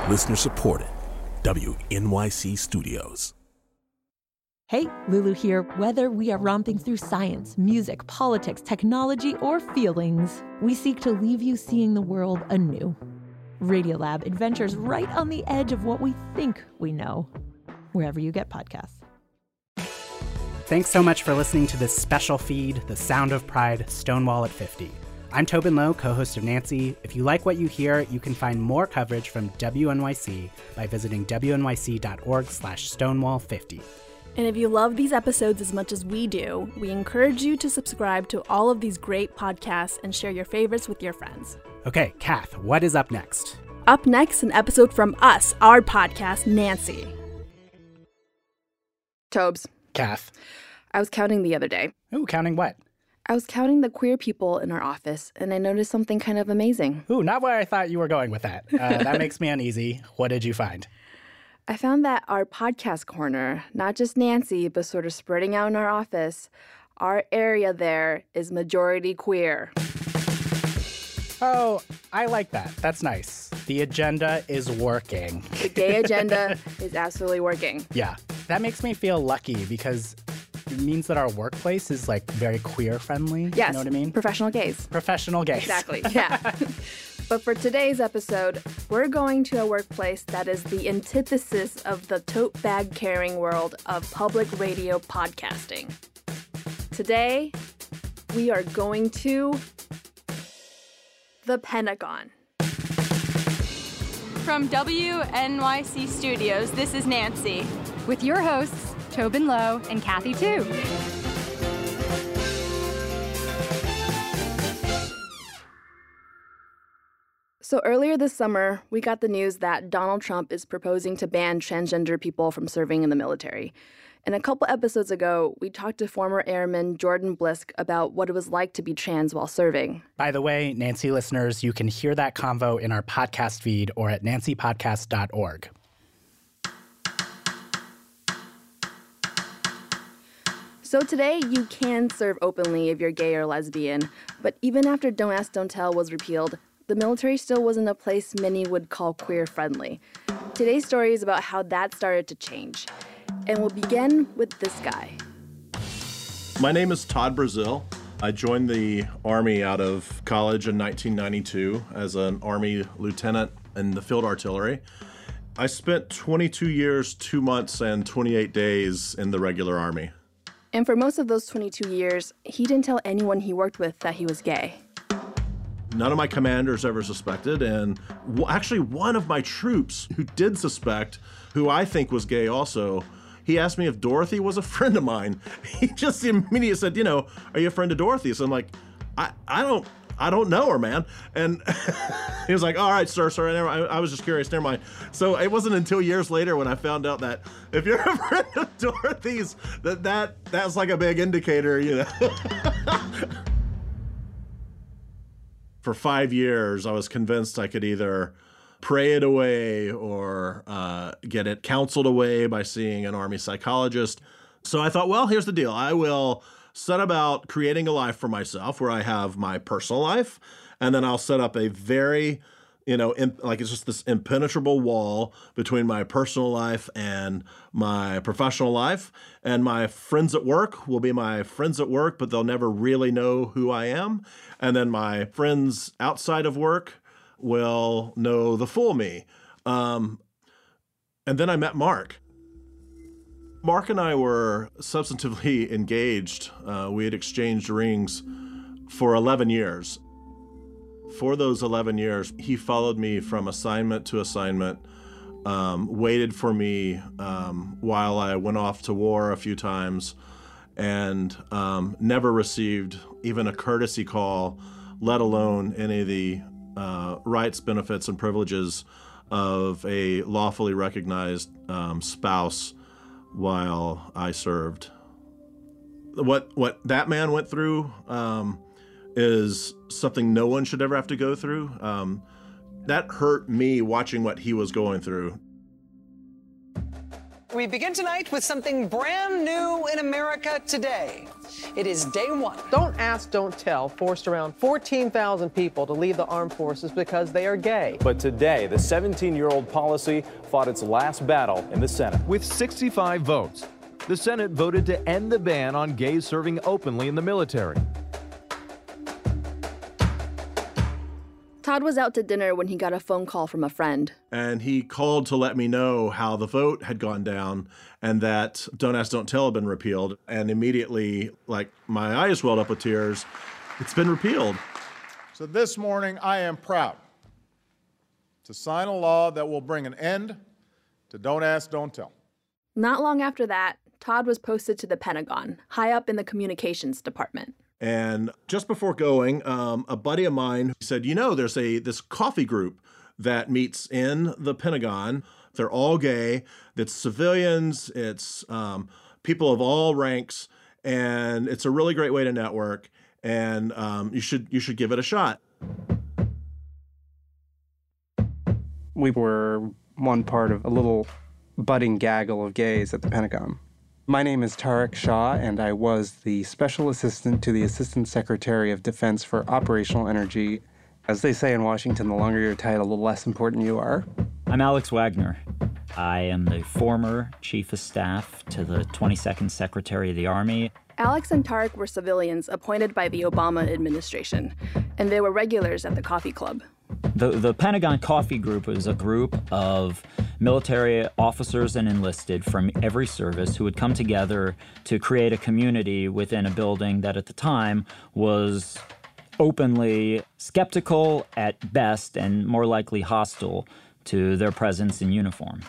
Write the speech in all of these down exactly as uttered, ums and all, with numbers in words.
Listener supported. W N Y C Studios. Hey, Lulu here. Whether we are romping through science, music, politics, technology, or feelings, we seek to leave you seeing the world anew. Radiolab adventures right on the edge of what we think we know, wherever you get podcasts. Thanks so much for listening to this special feed, The Sound of Pride, Stonewall at fifty. I'm Tobin Lowe, co-host of Nancy. If you like what you hear, you can find more coverage from W N Y C by visiting W N Y C dot org slash stonewall fifty. And if you love these episodes as much as we do, we encourage you to subscribe to all of these great podcasts and share your favorites with your friends. Okay, Kath, what is up next? Up next, an episode from us, our podcast, Nancy. Tobes. Kath. I was counting the other day. Ooh, counting what? I was counting the queer people in our office, and I noticed something kind of amazing. Ooh, not where I thought you were going with that. Uh, that makes me uneasy. What did you find? I found that our podcast corner, not just Nancy, but sort of spreading out in our office, our area there is majority queer. Oh, I like that. That's nice. The agenda is working. The gay agenda is absolutely working. Yeah, that makes me feel lucky because it means that our workplace is like very queer friendly. Yes, you know what I mean? Professional gays. Professional gays. Exactly, yeah. But for today's episode, we're going to a workplace that is the antithesis of the tote bag carrying world of public radio podcasting. Today, we are going to the Pentagon. From W N Y C Studios, this is Nancy. With your hosts, Tobin Lowe and Kathy Tu. So earlier this summer, we got the news that Donald Trump is proposing to ban transgender people from serving in the military. And a couple episodes ago, we talked to former airman Jordan Blisk about what it was like to be trans while serving. By the way, Nancy listeners, you can hear that convo in our podcast feed or at nancy podcast dot org. So today, you can serve openly if you're gay or lesbian, but even after Don't Ask, Don't Tell was repealed, the military still wasn't a place many would call queer-friendly. Today's story is about how that started to change. And we'll begin with this guy. My name is Todd Brazil. I joined the Army out of college in nineteen ninety-two as an Army lieutenant in the field artillery. I spent twenty-two years, two months, and twenty-eight days in the regular Army. And for most of those twenty-two years, he didn't tell anyone he worked with that he was gay. None of my commanders ever suspected, and w- actually one of my troops who did suspect, who I think was gay also, he asked me if Dorothy was a friend of mine. He just immediately said, you know, are you a friend of Dorothy? So I'm like, I, I don't I don't know her, man. And he was like, all right, sir, sir. Never, I, I was just curious, never mind. So it wasn't until years later when I found out that if you're a friend of Dorothy's, that, that that's like a big indicator, you know. For five years, I was convinced I could either pray it away or uh, get it counseled away by seeing an Army psychologist. So I thought, well, here's the deal. I will set about creating a life for myself where I have my personal life, and then I'll set up a very, you know, imp- like it's just this impenetrable wall between my personal life and my professional life. And my friends at work will be my friends at work, but they'll never really know who I am. And then my friends outside of work will know the full me. Um, and then I met Mark. Mark and I were substantively engaged. Uh, we had exchanged rings for eleven years. For those eleven years, he followed me from assignment to assignment, um, waited for me um, while I went off to war a few times, and um, never received even a courtesy call, let alone any of the uh, rights, benefits, and privileges of a lawfully recognized um, spouse while I served. What what that man went through um, is something no one should ever have to go through. Um, that hurt me watching what he was going through. We begin tonight with something brand new in America today. It is day one. Don't Ask, Don't Tell forced around fourteen thousand people to leave the armed forces because they are gay. But today, the seventeen-year-old policy fought its last battle in the Senate. With sixty-five votes, the Senate voted to end the ban on gays serving openly in the military. Todd was out to dinner when he got a phone call from a friend. And he called to let me know how the vote had gone down and that Don't Ask, Don't Tell had been repealed. And immediately, like, my eyes welled up with tears. It's been repealed. So this morning, I am proud to sign a law that will bring an end to Don't Ask, Don't Tell. Not long after that, Todd was posted to the Pentagon, high up in the communications department. And just before going, um, a buddy of mine said, you know, there's a this coffee group that meets in the Pentagon. They're all gay. It's civilians. It's um, people of all ranks. And it's a really great way to network. And um, you should you should give it a shot. We were one part of a little budding gaggle of gays at the Pentagon. My name is Tariq Shah, and I was the Special Assistant to the Assistant Secretary of Defense for Operational Energy. As they say in Washington, the longer your title, the less important you are. I'm Alex Wagner. I am the former Chief of Staff to the twenty-second Secretary of the Army. Alex and Tariq were civilians appointed by the Obama administration, and they were regulars at the coffee club. The, the Pentagon Coffee Group was a group of military officers and enlisted from every service who would come together to create a community within a building that at the time was openly skeptical at best and more likely hostile to their presence in uniform.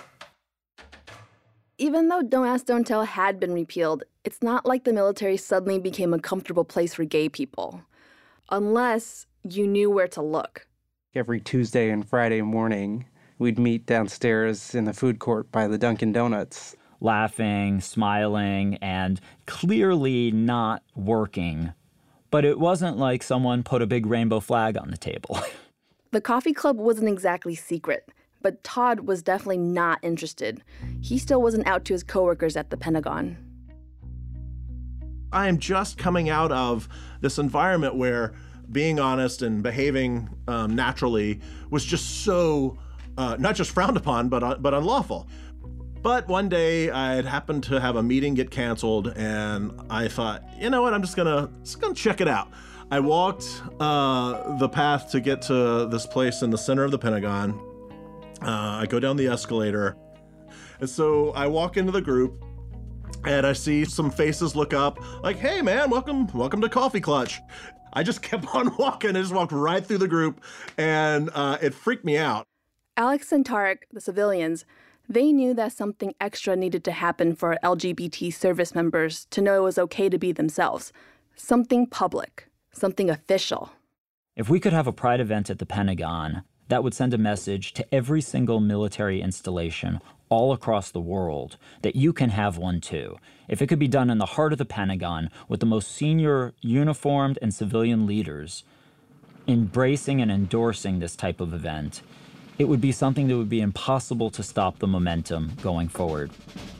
Even though Don't Ask, Don't Tell had been repealed, it's not like the military suddenly became a comfortable place for gay people. Unless you knew where to look. Every Tuesday and Friday morning, we'd meet downstairs in the food court by the Dunkin' Donuts. Laughing, smiling, and clearly not working. But it wasn't like someone put a big rainbow flag on the table. The coffee club wasn't exactly secret, but Todd was definitely not interested. He still wasn't out to his coworkers at the Pentagon. I am just coming out of this environment where being honest and behaving um, naturally was just so, uh, not just frowned upon, but uh, but unlawful. But one day I had happened to have a meeting get canceled, and I thought, you know what, I'm just gonna, just gonna check it out. I walked uh, the path to get to this place in the center of the Pentagon. Uh, I go down the escalator, and so I walk into the group, and I see some faces look up, like, hey man, welcome, welcome to Coffee Clutch. I just kept on walking. I just walked right through the group, and uh, it freaked me out. Alex and Tariq, the civilians, they knew that something extra needed to happen for L G B T service members to know it was okay to be themselves. Something public, something official. If we could have a pride event at the Pentagon, that would send a message to every single military installation all across the world that you can have one too. If it could be done in the heart of the Pentagon with the most senior uniformed and civilian leaders embracing and endorsing this type of event, it would be something that would be impossible to stop the momentum going forward.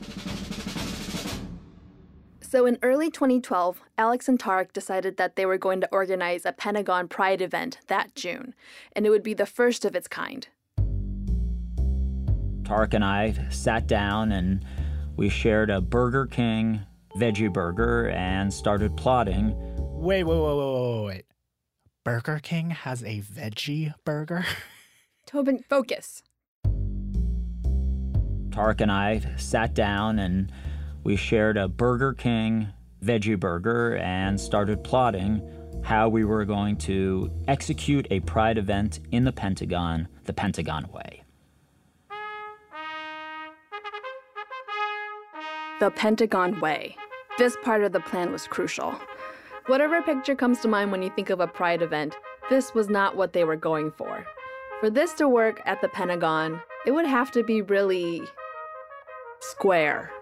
So in early twenty twelve, Alex and Tariq decided that they were going to organize a Pentagon Pride event that June, and it would be the first of its kind. Tariq and I sat down and we shared a Burger King veggie burger and started plotting. Wait, wait, wait, wait, wait, wait. Burger King has a veggie burger? Tobin, focus. Tariq and I sat down and we shared a Burger King veggie burger and started plotting how we were going to execute a pride event in the Pentagon, the Pentagon way. The Pentagon way. This part of the plan was crucial. Whatever picture comes to mind when you think of a pride event, this was not what they were going for. For this to work at the Pentagon, it would have to be really square.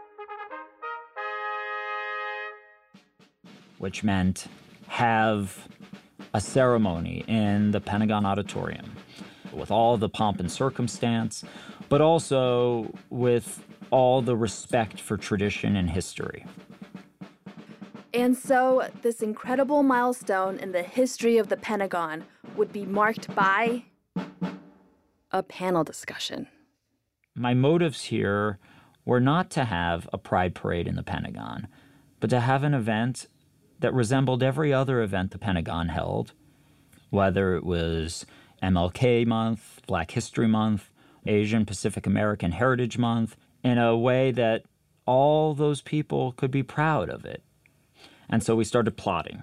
Which meant have a ceremony in the Pentagon Auditorium with all the pomp and circumstance, but also with all the respect for tradition and history. And so, this incredible milestone in the history of the Pentagon would be marked by a panel discussion. My motives here were not to have a pride parade in the Pentagon, but to have an event that resembled every other event the Pentagon held, whether it was M L K Month, Black History Month, Asian Pacific American Heritage Month, in a way that all those people could be proud of it. And so we started plotting.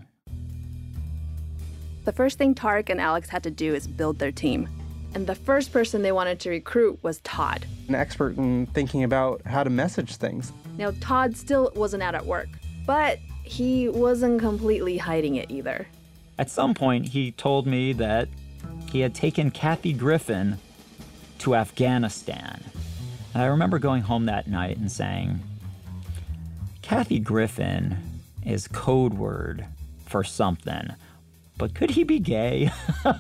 The first thing Tarek and Alex had to do is build their team. And the first person they wanted to recruit was Todd. An expert in thinking about how to message things. Now, Todd still wasn't out at work, but he wasn't completely hiding it either. At some point, he told me that he had taken Kathy Griffin to Afghanistan. And I remember going home that night and saying, Kathy Griffin is code word for something, but could he be gay?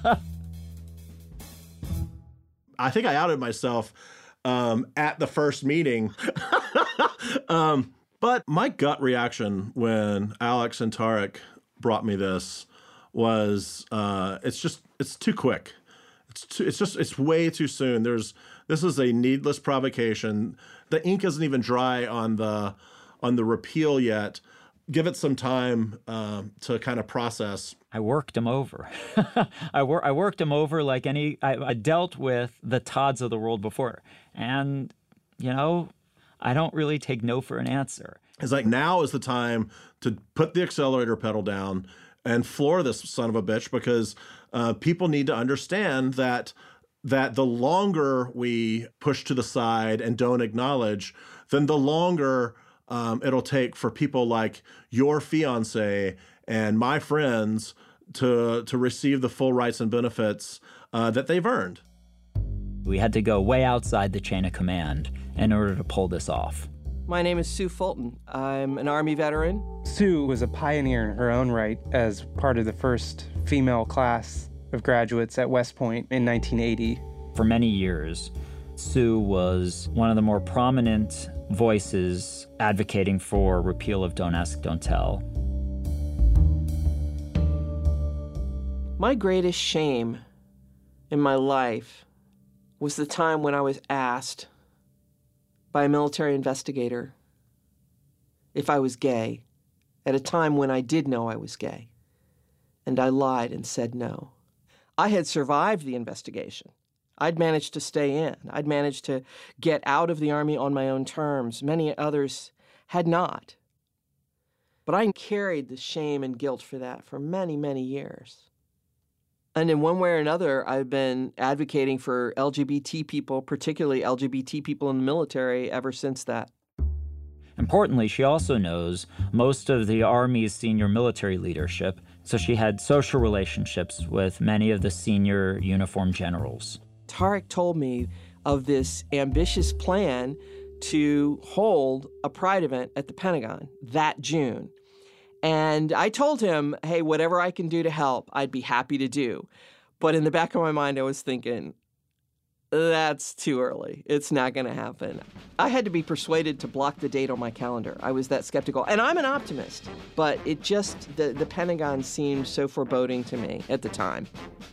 I think I outed myself um, at the first meeting. um, but my gut reaction when Alex and Tarek brought me this was uh, it's just it's too quick. It's too, it's just it's way too soon. There's this is a needless provocation. The ink isn't even dry on the on the repeal yet. Give it some time uh, to kind of process. I worked him over. I, wor- I worked him over like any... I, I dealt with the Todds of the world before. And, you know, I don't really take no for an answer. It's like now is the time to put the accelerator pedal down and floor this son of a bitch, because uh, people need to understand that that the longer we push to the side and don't acknowledge, then the longer... Um, it'll take for people like your fiance and my friends to to receive the full rights and benefits uh, that they've earned. We had to go way outside the chain of command in order to pull this off. My name is Sue Fulton. I'm an Army veteran. Sue was a pioneer in her own right as part of the first female class of graduates at West Point in nineteen eighty. For many years, Sue was one of the more prominent voices advocating for repeal of Don't Ask, Don't Tell. My greatest shame in my life was the time when I was asked by a military investigator if I was gay, at a time when I did know I was gay. And I lied and said no. I had survived the investigation. I'd managed to stay in. I'd managed to get out of the Army on my own terms. Many others had not. But I carried the shame and guilt for that for many, many years. And in one way or another, I've been advocating for L G B T people, particularly L G B T people in the military, ever since that. Importantly, she also knows most of the Army's senior military leadership, so she had social relationships with many of the senior uniformed generals. Tarek told me of this ambitious plan to hold a pride event at the Pentagon that June. And I told him, hey, whatever I can do to help, I'd be happy to do. But in the back of my mind, I was thinking, that's too early. It's not going to happen. I had to be persuaded to block the date on my calendar. I was that skeptical. And I'm an optimist, but it just, the, the Pentagon seemed so foreboding to me at the time.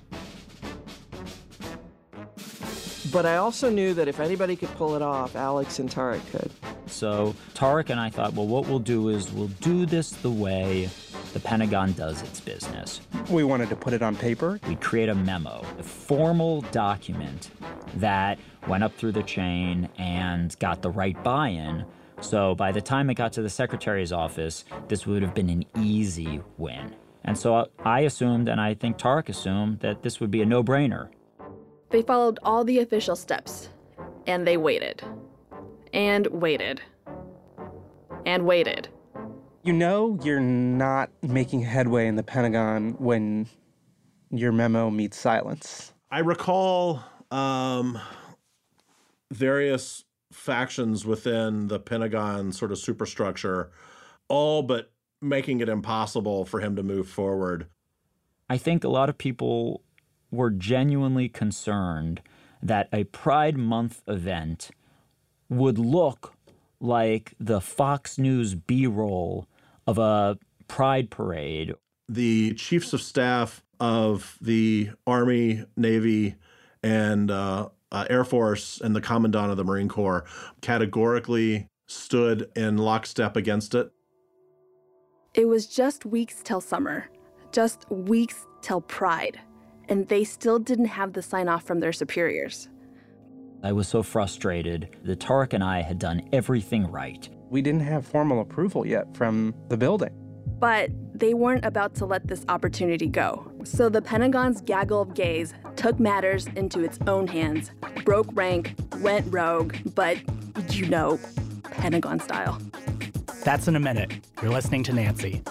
But I also knew that if anybody could pull it off, Alex and Tarek could. So Tarek and I thought, well, what we'll do is we'll do this the way the Pentagon does its business. We wanted to put it on paper. We create a memo, a formal document that went up through the chain and got the right buy-in. So by the time it got to the secretary's office, this would have been an easy win. And so I assumed, and I think Tarek assumed, that this would be a no-brainer. They followed all the official steps, and they waited, and waited, and waited. You know you're not making headway in the Pentagon when your memo meets silence. I recall um, various factions within the Pentagon sort of superstructure, all but making it impossible for him to move forward. I think a lot of people were genuinely concerned that a Pride Month event would look like the Fox News B-roll of a pride parade. The chiefs of staff of the Army, Navy, and uh, uh, Air Force and the Commandant of the Marine Corps categorically stood in lockstep against it. It was just weeks till summer, just weeks till Pride, and they still didn't have the sign-off from their superiors. I was so frustrated that Tarek and I had done everything right. We didn't have formal approval yet from the building. But they weren't about to let this opportunity go. So the Pentagon's gaggle of gays took matters into its own hands, broke rank, went rogue, but, you know, Pentagon style. That's in a minute. You're listening to Nancy.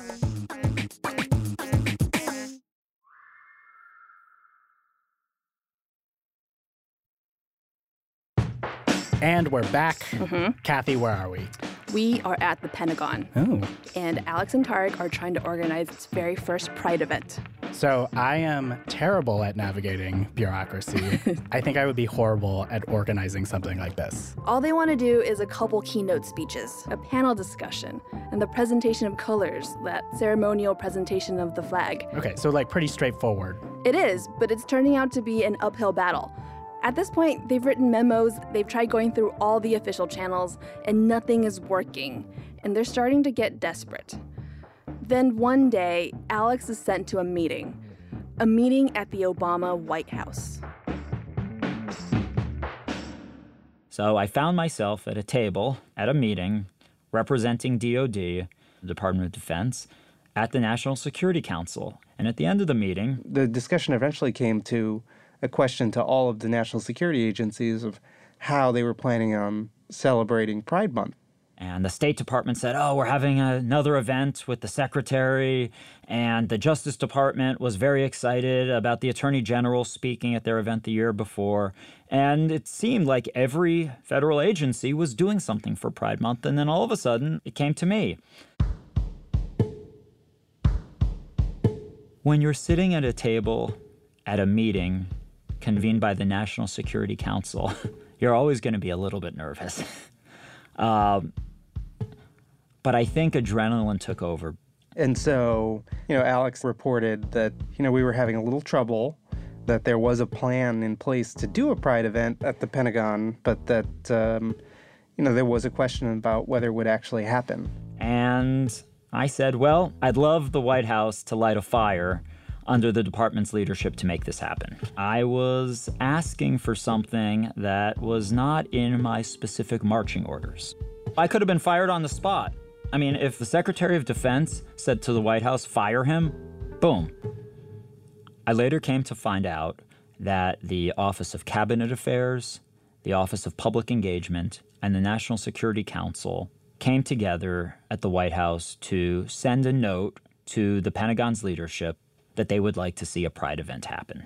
And we're back. Mm-hmm. Kathy, where are we? We are at the Pentagon. Oh. And Alex and Tarek are trying to organize its very first Pride event. So I am terrible at navigating bureaucracy. I think I would be horrible at organizing something like this. All they want to do is a couple keynote speeches, a panel discussion, and the presentation of colors, that ceremonial presentation of the flag. Okay, so like pretty straightforward. It is, but it's turning out to be an uphill battle. At this point, they've written memos, they've tried going through all the official channels, and nothing is working, and they're starting to get desperate. Then one day, Alex is sent to a meeting, a meeting at the Obama White House. So I found myself at a table at a meeting representing D O D, the Department of Defense, at the National Security Council. And at the end of the meeting, the discussion eventually came to a question to all of the national security agencies of how they were planning on celebrating Pride Month. And the State Department said, oh, we're having another event with the Secretary. And the Justice Department was very excited about the Attorney General speaking at their event the year before. And it seemed like every federal agency was doing something for Pride Month. And then all of a sudden, it came to me. When you're sitting at a table at a meeting convened by the National Security Council, you're always going to be a little bit nervous. um, but I think adrenaline took over. And so, you know, Alex reported that, you know, we were having a little trouble, that there was a plan in place to do a Pride event at the Pentagon, but that, um, you know, there was a question about whether it would actually happen. And I said, well, I'd love the White House to light a fire under the department's leadership to make this happen. I was asking for something that was not in my specific marching orders. I could have been fired on the spot. I mean, if the Secretary of Defense said to the White House, fire him, boom. I later came to find out that the Office of Cabinet Affairs, the Office of Public Engagement, and the National Security Council came together at the White House to send a note to the Pentagon's leadership that they would like to see a Pride event happen.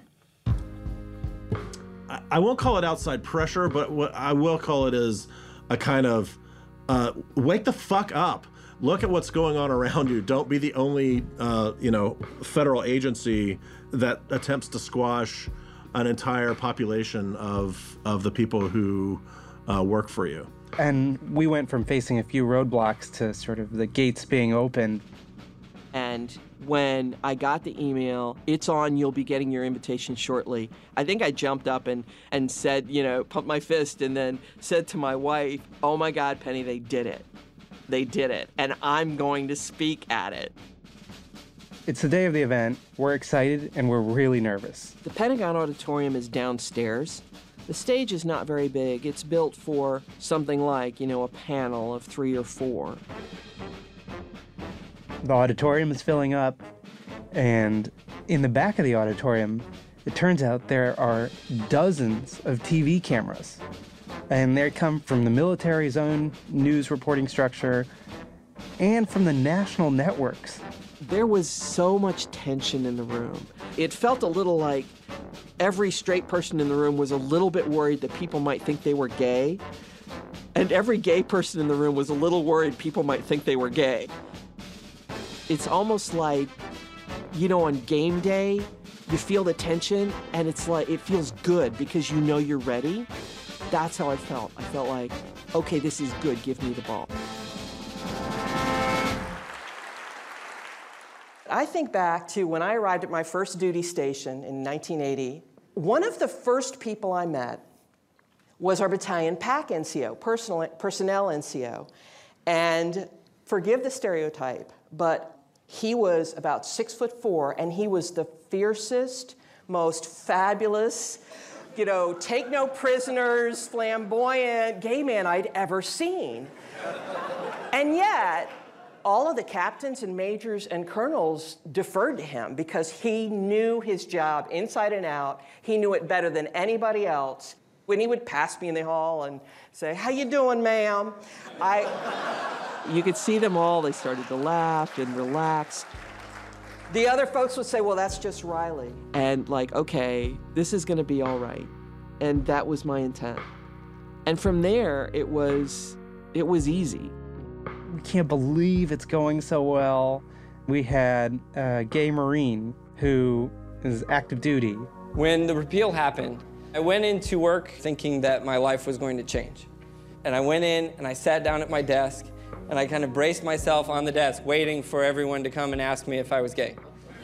I won't call it outside pressure, but what I will call it is a kind of uh, wake the fuck up. Look at what's going on around you. Don't be the only, uh, you know, federal agency that attempts to squash an entire population of of the people who uh, work for you. And we went from facing a few roadblocks to sort of the gates being opened. And when I got the email, it's on, you'll be getting your invitation shortly, I think I jumped up and, and said, you know, pumped my fist and then said to my wife, oh my God, Penny, they did it. They did it. And I'm going to speak at it. It's the day of the event. We're excited and we're really nervous. The Pentagon Auditorium is downstairs. The stage is not very big. It's built for something like, you know, a panel of three or four. The auditorium is filling up, and in the back of the auditorium, it turns out there are dozens of T V cameras. And they come from the military's own news reporting structure and from the national networks. There was so much tension in the room. It felt a little like every straight person in the room was a little bit worried that people might think they were gay, and every gay person in the room was a little worried people might think they were gay. It's almost like, you know, on game day, you feel the tension, and it's like, it feels good because you know you're ready. That's how I felt. I felt like, okay, this is good, give me the ball. I think back to when I arrived at my first duty station in nineteen eighty. One of the first people I met was our battalion P A C N C O, personal, personnel N C O. And forgive the stereotype, but he was about six foot four, and he was the fiercest, most fabulous, you know, take no prisoners, flamboyant gay man I'd ever seen. And yet, all of the captains and majors and colonels deferred to him because he knew his job inside and out. He knew it better than anybody else. When he would pass me in the hall and say, "How you doing, ma'am?" I, you could see them all. They started to laugh and relax. The other folks would say, "Well, that's just Riley." And like, okay, this is gonna be all right. And that was my intent. And from there, it was, it was easy. We can't believe it's going so well. We had a gay Marine who is active duty. When the repeal happened, I went into work thinking that my life was going to change. And I went in and I sat down at my desk and I kind of braced myself on the desk, waiting for everyone to come and ask me if I was gay.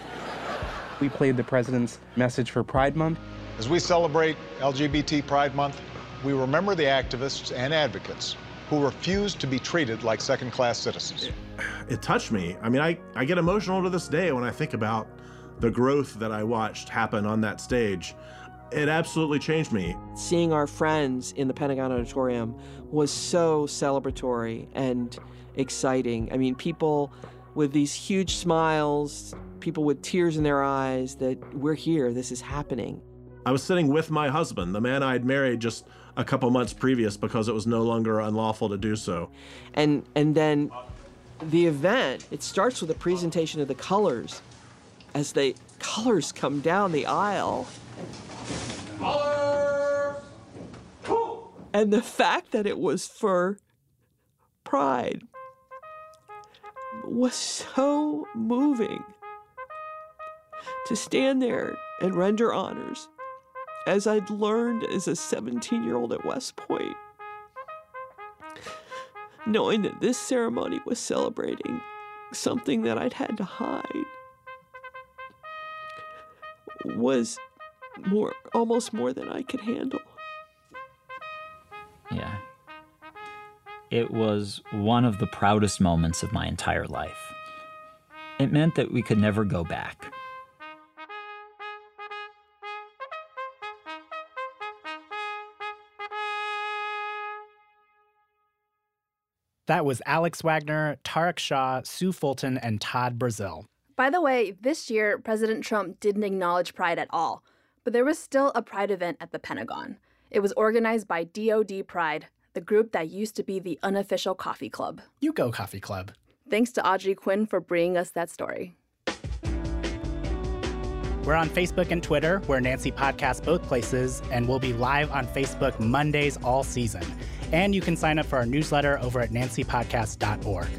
We played the president's message for Pride Month. As we celebrate L G B T Pride Month, we remember the activists and advocates who refused to be treated like second-class citizens. It touched me. I mean, I, I get emotional to this day when I think about the growth that I watched happen on that stage. It absolutely changed me. Seeing our friends in the Pentagon Auditorium was so celebratory and exciting. I mean, people with these huge smiles, people with tears in their eyes that we're here, this is happening. I was sitting with my husband, the man I'd married just a couple months previous because it was no longer unlawful to do so. And, and then the event, it starts with a presentation of the colors as the colors come down the aisle. And the fact that it was for Pride was so moving. To stand there and render honors, as I'd learned as a seventeen-year-old at West Point, knowing that this ceremony was celebrating something that I'd had to hide, was more, almost more than I could handle. Yeah. It was one of the proudest moments of my entire life. It meant that we could never go back. That was Alex Wagner, Tarek Shah, Sue Fulton, and Todd Brazil. By the way, this year, President Trump didn't acknowledge Pride at all, but there was still a Pride event at the Pentagon. It was organized by D O D Pride, the group that used to be the unofficial coffee club. You go, coffee club. Thanks to Audrey Quinn for bringing us that story. We're on Facebook and Twitter. We're Nancy Podcast both places, and we'll be live on Facebook Mondays all season. And you can sign up for our newsletter over at nancy podcast dot org.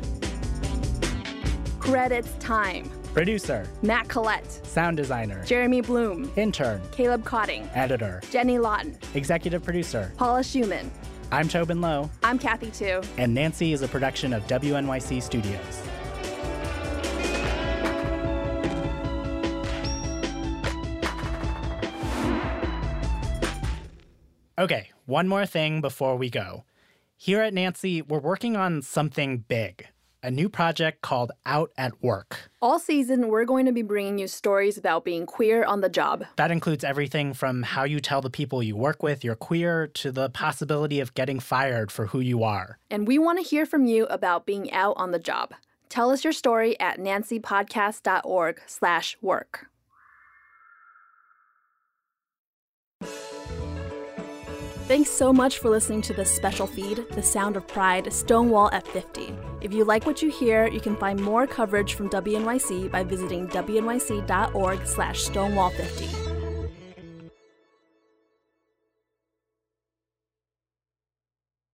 Credits time. Producer, Matt Collette. Sound designer, Jeremy Bloom. Intern, Caleb Cotting. Editor, Jenny Lawton. Executive producer, Paula Schumann. I'm Tobin Lowe. I'm Kathy Tu. And Nancy is a production of W N Y C Studios. Okay, one more thing before we go. Here at Nancy, we're working on something big, a new project called Out at Work. All season, we're going to be bringing you stories about being queer on the job. That includes everything from how you tell the people you work with you're queer to the possibility of getting fired for who you are. And we want to hear from you about being out on the job. Tell us your story at nancy podcast dot org slash work. Thanks so much for listening to this special feed, The Sound of Pride, Stonewall at fifty. If you like what you hear, you can find more coverage from W N Y C by visiting W N Y C dot org slash Stonewall fifty.